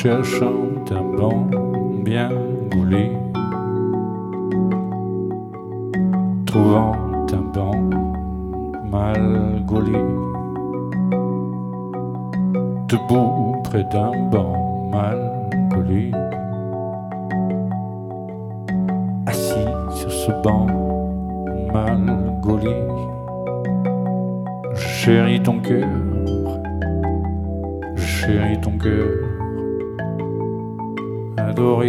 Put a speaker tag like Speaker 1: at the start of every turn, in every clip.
Speaker 1: cherchant un banc bien gaulé, trouvant un banc mal gaulé, debout près d'un banc mal gaulé, assis sur ce banc mal gaulé, je chéris ton cœur, je chéris ton cœur adoré.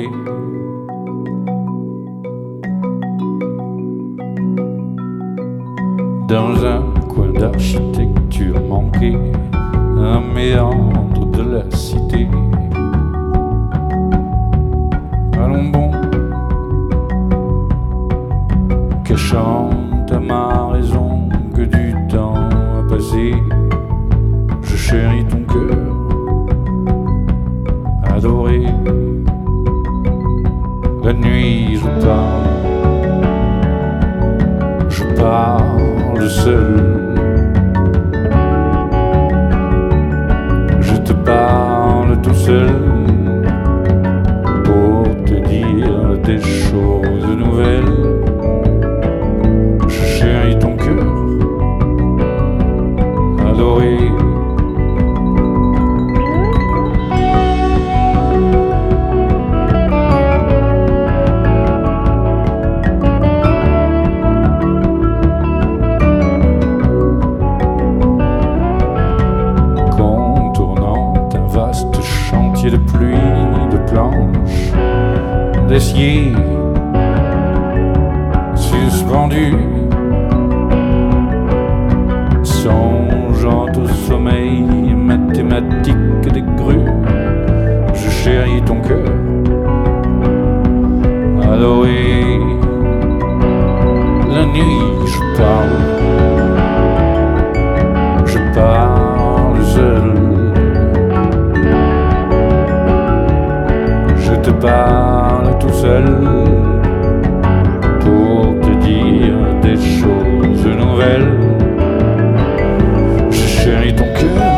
Speaker 1: Dans un coin d'architecture manqué, un méandre de la cité, allons bon, cachant à ma raison que du temps a passé, je chéris ton cœur adoré. La nuit je parle seul, je te parle tout seul pour te dire des choses nouvelles. Je chéris ton cœur adoré. De pluie, de planches, d'essier suspendu, songeant au sommeil mathématique des grues, je chéris ton cœur adoré. La nuit je parle seul, je te parle tout seul pour te dire des choses nouvelles. Je chéris ton cœur